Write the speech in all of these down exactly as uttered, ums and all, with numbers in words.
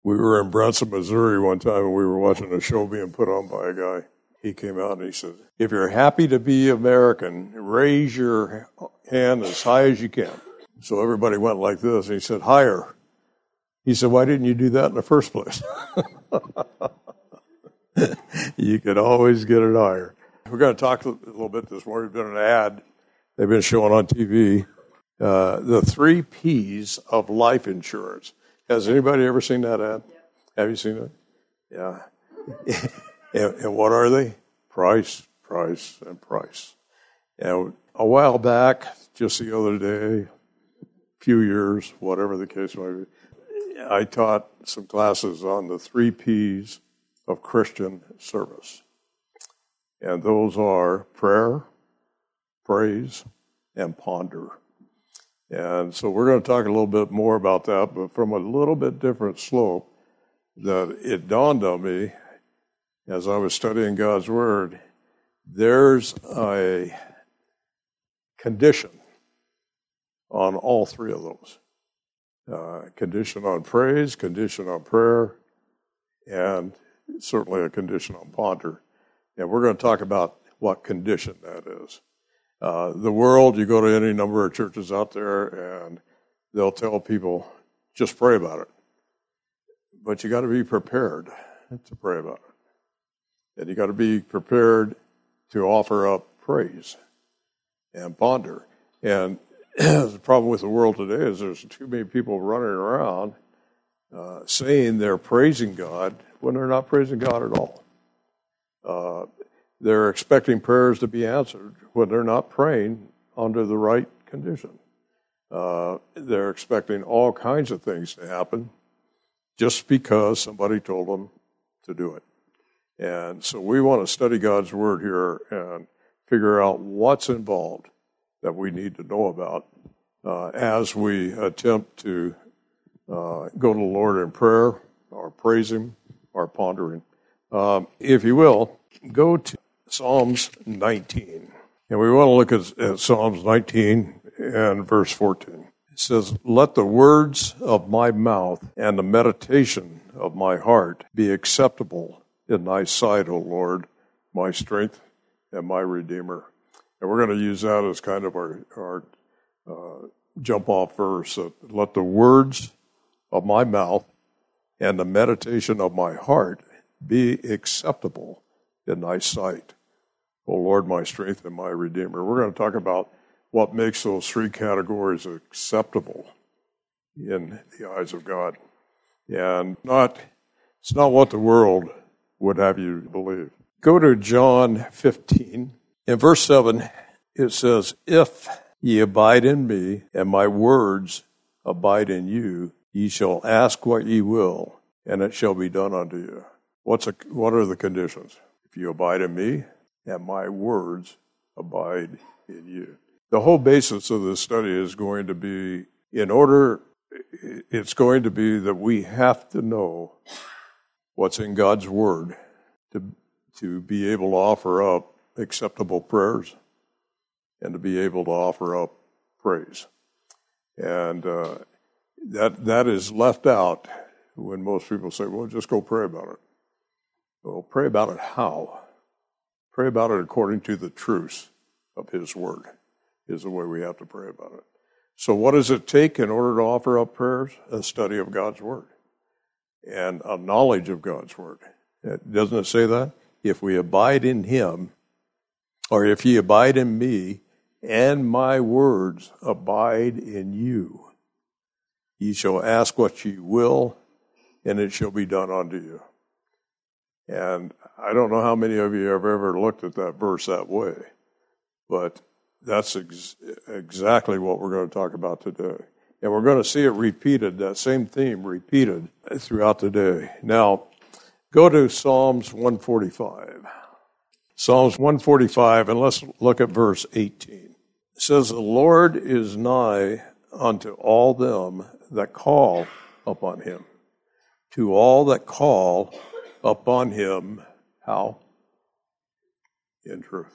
We were in Branson, Missouri one time, and we were watching a show being put on by a guy. He came out and he said, if you're happy to be American, raise your hand as high as you can. So everybody went like this, and he said, higher. He said, why didn't you do that in the first place? You could always get it higher. We're going to talk a little bit this morning. There's been an ad they've been showing on T V, uh, the three P's of life insurance. Has anybody ever seen that ad? Yeah. Have you seen it? Yeah. and, and what are they? Price, price, and price. And a while back, just the other day, a few years, whatever the case might be, I taught some classes on the three P's of Christian service. And those are prayer, praise, and ponder. And so we're going to talk a little bit more about that, but from a little bit different slope, that it dawned on me as I was studying God's Word, there's a condition on all three of those. Uh, condition on praise, condition on prayer, and certainly a condition on ponder. And we're going to talk about what condition that is. Uh, the world, you go to any number of churches out there, and they'll tell people, just pray about it. But you got to be prepared to pray about it. And you got to be prepared to offer up praise and ponder. And the problem with the world today is there's too many people running around uh, saying they're praising God when they're not praising God at all. Uh, they're expecting prayers to be answered when they're not praying under the right condition. Uh, they're expecting all kinds of things to happen just because somebody told them to do it. And so we want to study God's Word here and figure out what's involved that we need to know about uh, as we attempt to uh, go to the Lord in prayer, or praise Him, or pondering. Um, if you will, go to Psalms nineteen. And we want to look at, at Psalms nineteen and verse fourteen. It says, let the words of my mouth and the meditation of my heart be acceptable in thy sight, O Lord, my strength and my Redeemer. And we're going to use that as kind of our, our uh, jump-off verse. Uh, let the words of my mouth and the meditation of my heart be acceptable in thy sight, O Lord, my strength and my Redeemer. We're going to talk about what makes those three categories acceptable in the eyes of God. And not it's not what the world would have you believe. Go to John fifteen. In verse seven, it says, if ye abide in me, and my words abide in you, ye shall ask what ye will, and it shall be done unto you. What's a, what are the conditions? If you abide in me, and my words abide in you. The whole basis of this study is going to be, in order, it's going to be that we have to know what's in God's Word to, to be able to offer up acceptable prayers and to be able to offer up praise. And uh, that that is left out when most people say, well, just go pray about it. Well, pray about it how? Pray about it according to the truths of His Word is the way we have to pray about it. So what does it take in order to offer up prayers? A study of God's Word and a knowledge of God's Word. Doesn't it say that? If we abide in Him, or if ye abide in me, and my words abide in you, ye shall ask what ye will, and it shall be done unto you. And I don't know how many of you have ever looked at that verse that way, but that's ex- exactly what we're going to talk about today. And we're going to see it repeated, that same theme repeated throughout the day. Now, go to Psalms one forty-five. Psalms one forty-five, and let's look at verse eighteen. It says, the Lord is nigh unto all them that call upon Him. To all that call upon Him, how? In truth.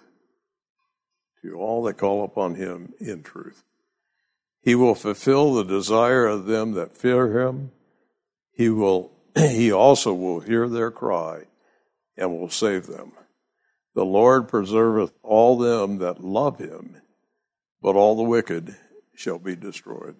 To all that call upon Him in truth. He will fulfill the desire of them that fear Him. He will he also will hear their cry and will save them. The Lord preserveth all them that love him, but all the wicked shall be destroyed.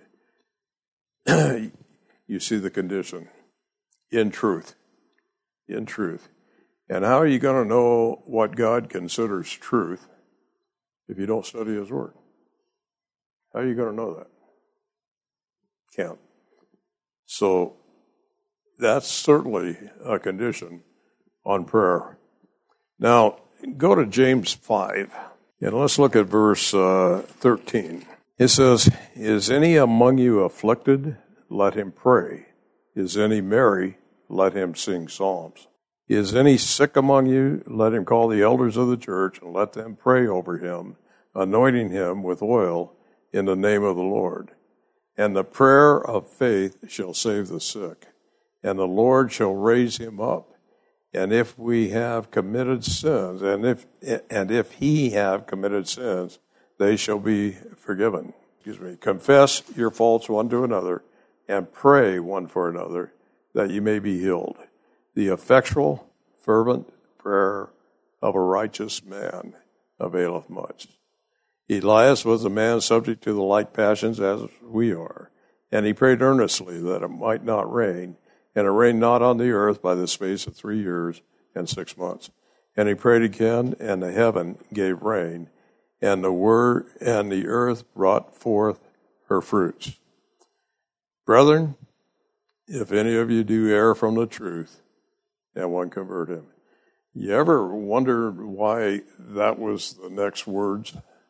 You see the condition. In truth. In truth. And how are you going to know what God considers truth if you don't study his word? How are you going to know that? Can't. So that's certainly a condition on prayer. Now, go to James five, and let's look at verse uh, thirteen. It says, Is any among you afflicted? Let him pray. Is any merry? Let him sing psalms. Is any sick among you? Let him call the elders of the church, and let them pray over him, anointing him with oil in the name of the Lord. And the prayer of faith shall save the sick, and the Lord shall raise him up. And if we have committed sins, and if and if he have committed sins, they shall be forgiven. Excuse me. Confess your faults one to another, and pray one for another, that you may be healed. The effectual, fervent prayer of a righteous man availeth much. Elias was a man subject to the like passions as we are, and he prayed earnestly that it might not rain, and it rained not on the earth by the space of three years and six months. And he prayed again, and the heaven gave rain, and the word and the earth brought forth her fruits. Brethren, if any of you do err from the truth, and one convert him. You ever wonder why that was the next words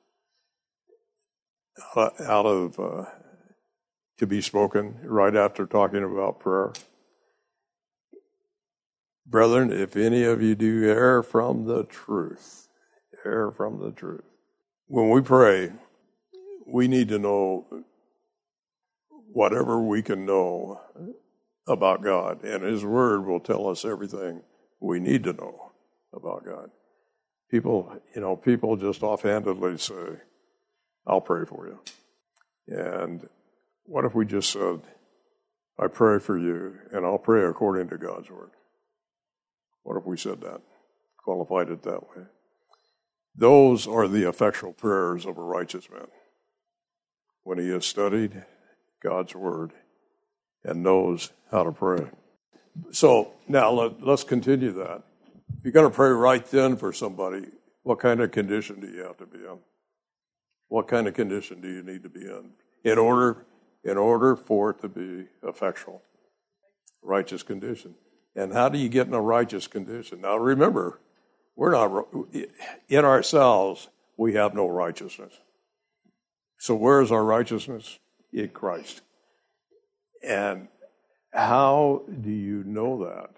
out of uh, to be spoken right after talking about prayer? Brethren, if any of you do err from the truth, err from the truth. When we pray, we need to know whatever we can know about God, and his word will tell us everything we need to know about God. People, you know, people just offhandedly say, I'll pray for you. And what if we just said, I pray for you, and I'll pray according to God's word? What if we said that? Qualified it that way? Those are the effectual prayers of a righteous man, when he has studied God's word and knows how to pray. So now let, let's continue that. If you're going to pray right then for somebody, what kind of condition do you have to be in? What kind of condition do you need to be in in order in order for it to be effectual? Righteous condition. And how do you get in a righteous condition? Now remember, we're not in ourselves, we have no righteousness. So where is our righteousness? In Christ. And how do you know that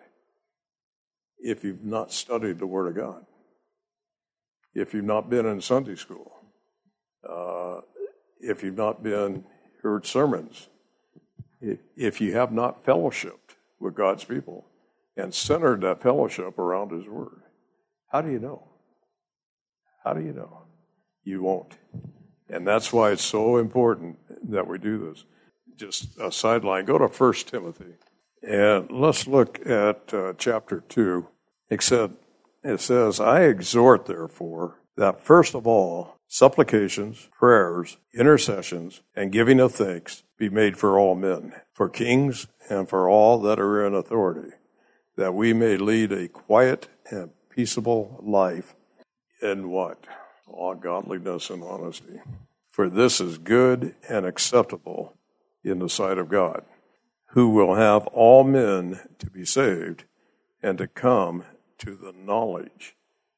if you've not studied the Word of God? If you've not been in Sunday school? Uh, if you've not been heard sermons? If, if you have not fellowshiped with God's people and centered that fellowship around His Word? How do you know? How do you know? You won't. And that's why it's so important that we do this. Just a sideline, go to First Timothy, and let's look at uh, chapter two. It, said, it says, I exhort, therefore, that first of all, supplications, prayers, intercessions, and giving of thanks be made for all men, for kings and for all that are in authority, that we may lead a quiet and peaceable life in what? All godliness and honesty. For this is good and acceptable in the sight of God, who will have all men to be saved and to come to the knowledge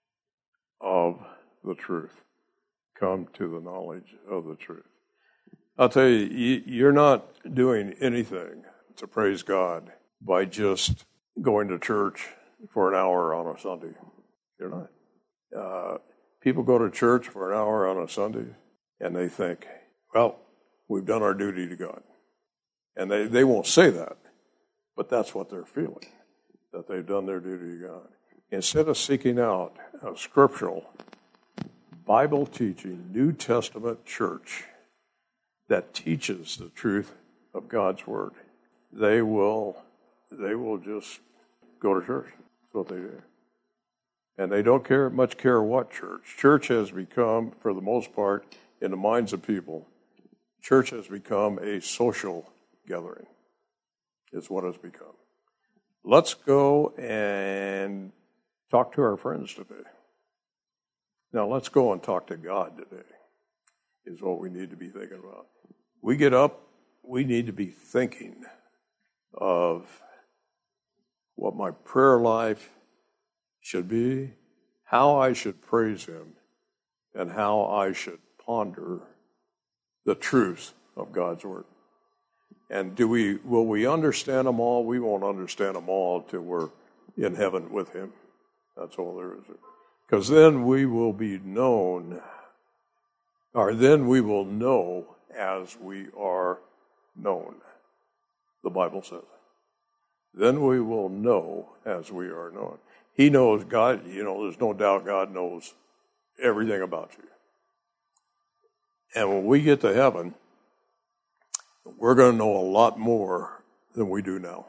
of the truth. Come to the knowledge of the truth. I'll tell you, you're not doing anything to praise God by just going to church for an hour on a Sunday. You're not. Uh, people go to church for an hour on a Sunday, and they think, well, we've done our duty to God. And they, they won't say that, but that's what they're feeling, that they've done their duty to God. Instead of seeking out a scriptural, Bible-teaching, New Testament church that teaches the truth of God's Word, they will they will just go to church. That's what they do. And they don't care much care what church. Church has become, for the most part, in the minds of people, church has become a social gathering, is what it's become. Let's go and talk to our friends today. Now, let's go and talk to God today, is what we need to be thinking about. We get up, we need to be thinking of what my prayer life should be, how I should praise Him, and how I should ponder the truth of God's Word. And do we will we understand them all? We won't understand them all till we're in heaven with Him. That's all there is. Because then we will be known, or then we will know as we are known, the Bible says. Then we will know as we are known. He knows God, you know, there's no doubt God knows everything about you. And when we get to heaven, we're going to know a lot more than we do now.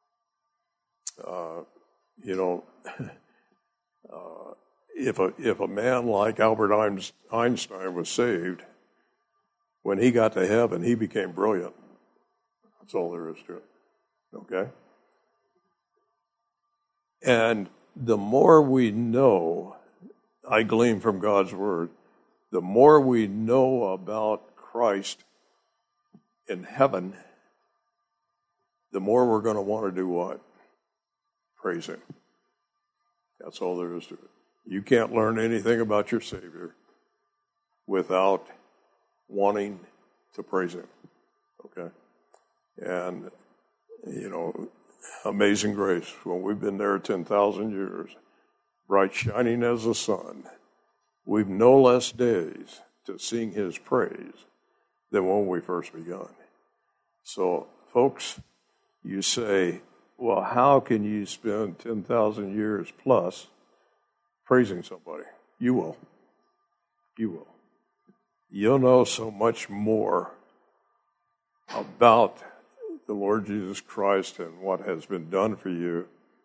Uh, you know, uh, if a if a man like Albert Einstein was saved, when he got to heaven, he became brilliant. That's all there is to it. Okay? And the more we know, I glean from God's Word, the more we know about Christ in heaven, the more we're going to want to do what? Praise Him. That's all there is to it. You can't learn anything about your Savior without wanting to praise Him. Okay? And, you know, Amazing Grace, when we've been there ten thousand years, bright shining as the sun, we've no less days to sing His praise than when we first begun. So, folks, you say, well, how can you spend ten thousand years plus praising somebody? You will. You will. You'll know so much more about the Lord Jesus Christ and what has been done for you.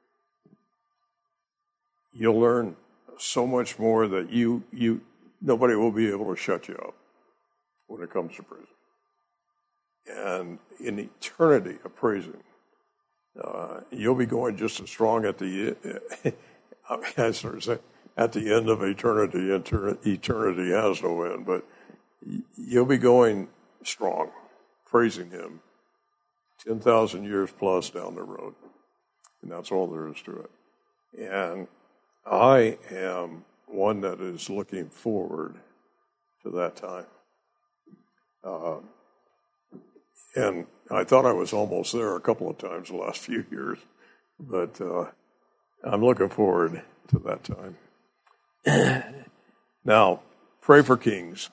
You'll learn so much more that you you nobody will be able to shut you up when it comes to praising. And in eternity of praising, uh, you'll be going just as strong at the I sort of say, at the end of eternity. Eternity has no end, but you'll be going strong, praising Him, ten thousand years plus down the road. And that's all there is to it. And I am one that is looking forward to that time. Uh, and I thought I was almost there a couple of times the last few years, but uh, I'm looking forward to that time. Now, pray for kings.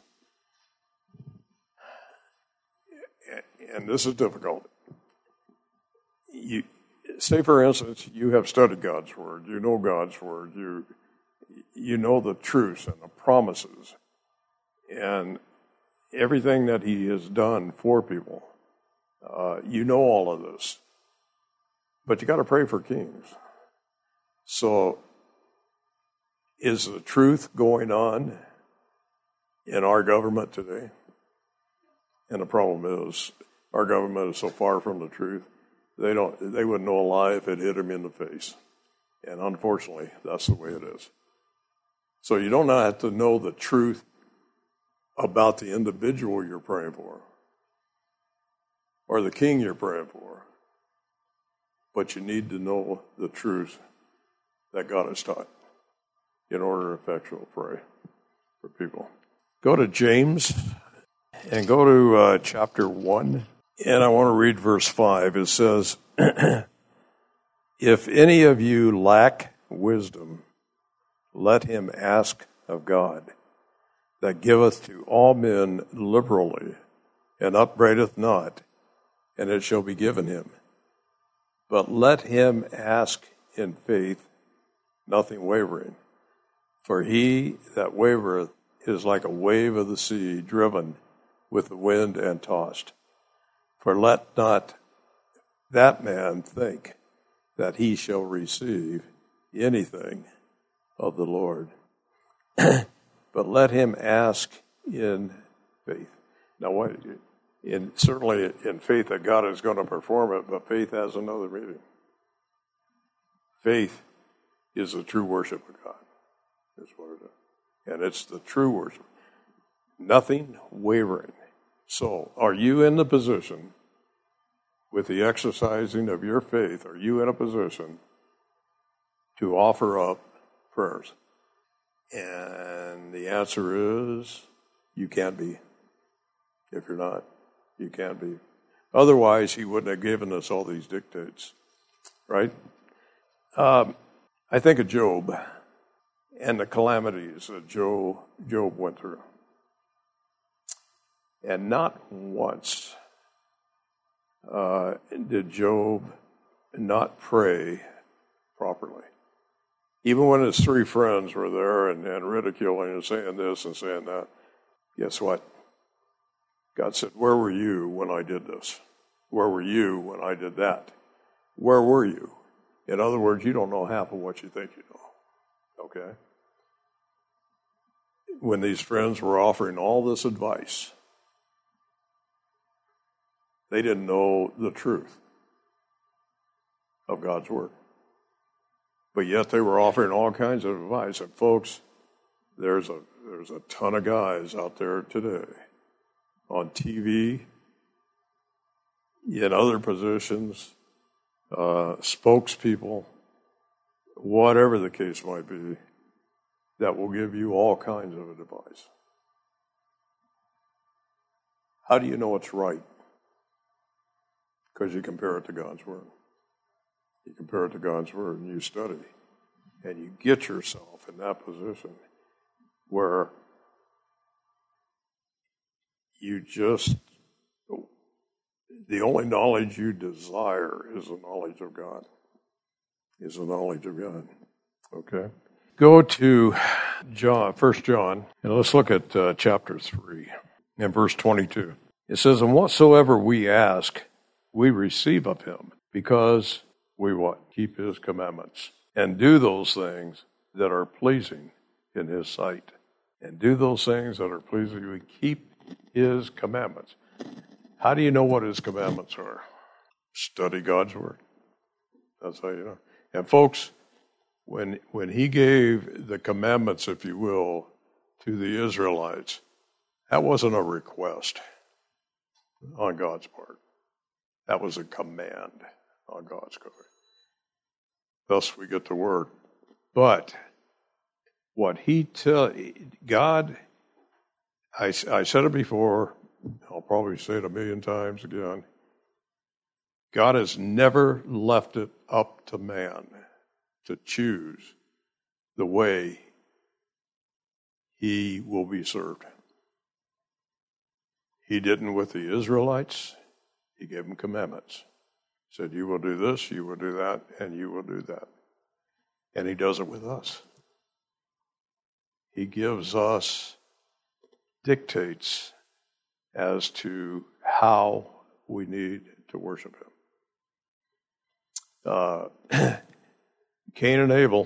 And this is difficult. You, say, for instance, you have studied God's Word. You know God's Word. You you know the truths and the promises and everything that He has done for people. Uh, you know all of this. But you got to pray for kings. So, is the truth going on in our government today? And the problem is, our government is so far from the truth, they don't. They wouldn't know a lie if it hit them in the face. And unfortunately, that's the way it is. So you don't have to know the truth about the individual you're praying for or the king you're praying for, but you need to know the truth that God has taught in order to effectually pray for people. Go to James and go to uh, chapter one, and I want to read verse five. It says, if any of you lack wisdom, let him ask of God, that giveth to all men liberally, and upbraideth not, and it shall be given him. But let him ask in faith, nothing wavering. For he that wavereth is like a wave of the sea, driven with the wind and tossed. For let not that man think that he shall receive anything of the Lord. But let him ask in faith. Now, what, in, certainly in faith that God is going to perform it, but faith has another meaning. Faith is the true worship of God. That's what it is. And it's the true worship. Nothing wavering. So, are you in the position, with the exercising of your faith, are you in a position to offer up prayers? And the answer is, you can't be. If you're not, you can't be. Otherwise, he wouldn't have given us all these dictates, right? Um, I think of Job and the calamities that Job, Job went through. And not once uh, did Job not pray properly. Even when his three friends were there and, and ridiculing and saying this and saying that, guess what? God said, where were you when I did this? Where were you when I did that? Where were you? In other words, you don't know half of what you think you know. Okay? When these friends were offering all this advice, they didn't know the truth of God's word. But yet they were offering all kinds of advice. And folks, there's a there's a ton of guys out there today on T V, in other positions, uh, spokespeople, whatever the case might be, that will give you all kinds of advice. How do you know it's right? Because you compare it to God's word. You compare it to God's word and you study. And you get yourself in that position where you just, the only knowledge you desire is the knowledge of God. Is the knowledge of God. Okay? Go to John, First John, and let's look at uh, chapter three and verse twenty-two. It says, and whatsoever we ask, we receive of him, because we what? Keep his commandments and do those things that are pleasing in his sight. And do those things that are pleasing. We keep his commandments. How do you know what his commandments are? Study God's word. That's how you know. And folks, when when he gave the commandments, if you will, to the Israelites, that wasn't a request on God's part. That was a command on God's part. Thus we get the word. But what he tell God, I, I said it before, I'll probably say it a million times again. God has never left it up to man to choose the way he will be served. He didn't with the Israelites. He gave them commandments. He said, you will do this, you will do that, and you will do that. And he does it with us. He gives us dictates as to how we need to worship him. Uh, Cain and Abel.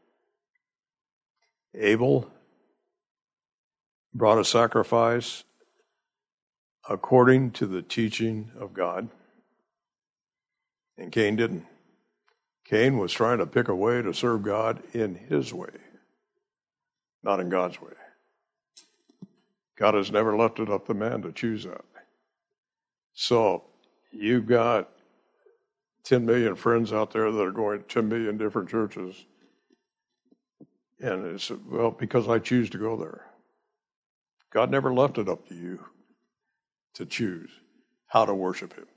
Abel brought a sacrifice according to the teaching of God, and Cain didn't. Cain was trying to pick a way to serve God in his way, not in God's way. God has never left it up to man to choose that. So you've got ten million friends out there that are going to ten million different churches. And it's, well, because I choose to go there. God never left it up to you to choose how to worship him.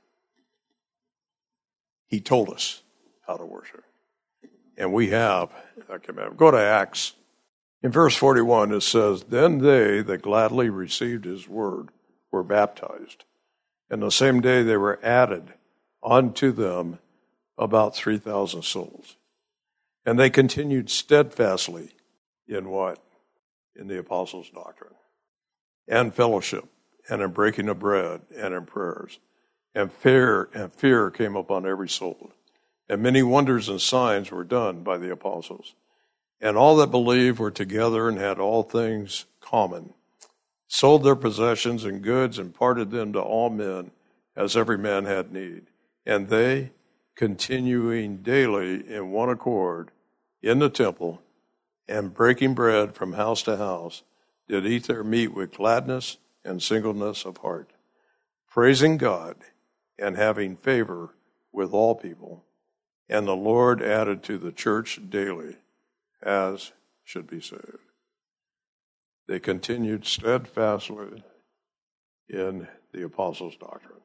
He told us how to worship. And we have that commandment. Go to Acts. In verse forty-one, it says, then they that gladly received his word were baptized. And the same day they were added unto them about three thousand souls. And they continued steadfastly in what? In the apostles' doctrine, and fellowship, and in breaking of bread, and in prayers. And fear and fear came upon every soul. And many wonders and signs were done by the apostles. And all that believed were together and had all things common, sold their possessions and goods and parted them to all men as every man had need. And they, continuing daily in one accord in the temple and breaking bread from house to house, did eat their meat with gladness and singleness of heart, praising God and having favor with all people. And the Lord added to the church daily as should be saved. They continued steadfastly in the apostles' doctrine.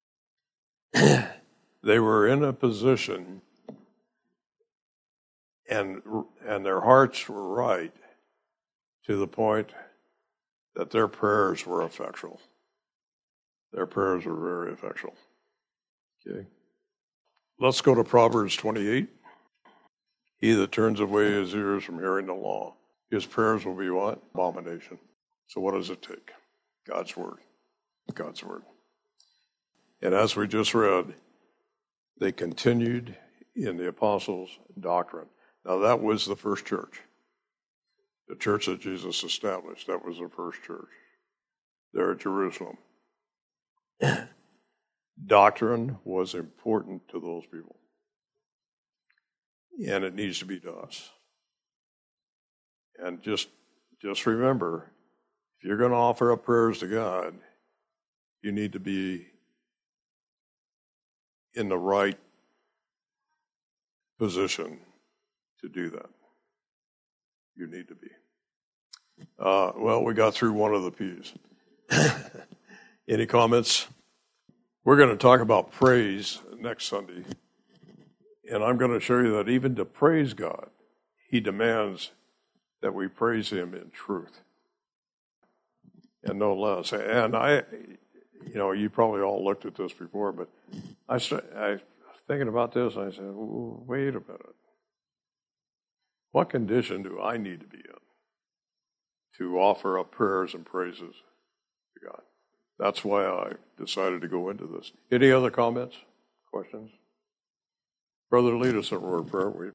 They were in a position, and and their hearts were right to the point that their prayers were effectual. Their prayers were very effectual. Okay. Let's go to Proverbs twenty-eight. He that turns away his ears from hearing the law, his prayers will be what? Abomination. So what does it take? God's word. God's word. And as we just read, they continued in the apostles' doctrine. Now that was the first church. The church that Jesus established, that was the first church there at Jerusalem. Doctrine was important to those people. And it needs to be to us. And just, just remember, if you're going to offer up prayers to God, you need to be in the right position to do that. You need to be. Uh, well, we got through one of the P's. Any comments? We're going to talk about praise next Sunday. And I'm going to show you that even to praise God, he demands that we praise him in truth. And no less. And I, you know, you probably all looked at this before, but I, I was thinking about this, and I said, wait a minute. What condition do I need to be in to offer up prayers and praises to God? That's why I decided to go into this. Any other comments, questions? Brother, lead us in a word of prayer.